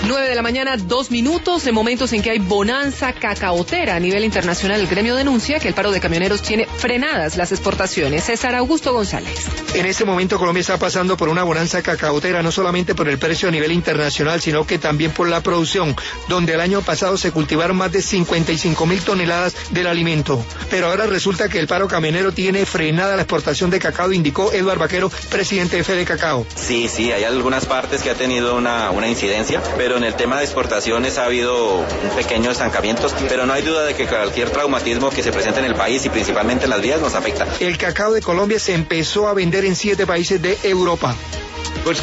9 de la mañana, 2 minutos, en momentos en que hay bonanza cacaotera a nivel internacional. El gremio denuncia que el paro de camioneros tiene frenadas las exportaciones. César Augusto González. En este momento Colombia está pasando por una bonanza cacaotera, no solamente por el precio a nivel internacional, sino que también por la producción, donde el año pasado se cultivaron más de 55.000 toneladas del alimento. Pero ahora resulta que el paro camionero tiene frenada la exportación de cacao, indicó Eduardo Vaquero, presidente de Fede Cacao. Sí, hay algunas partes que ha tenido una incidencia, pero en el tema de exportaciones ha habido un pequeño estancamiento, pero no hay duda de que cualquier traumatismo que se presente en el país y principalmente en las vías nos afecta. El cacao de Colombia se empezó a vender en 7 países de Europa.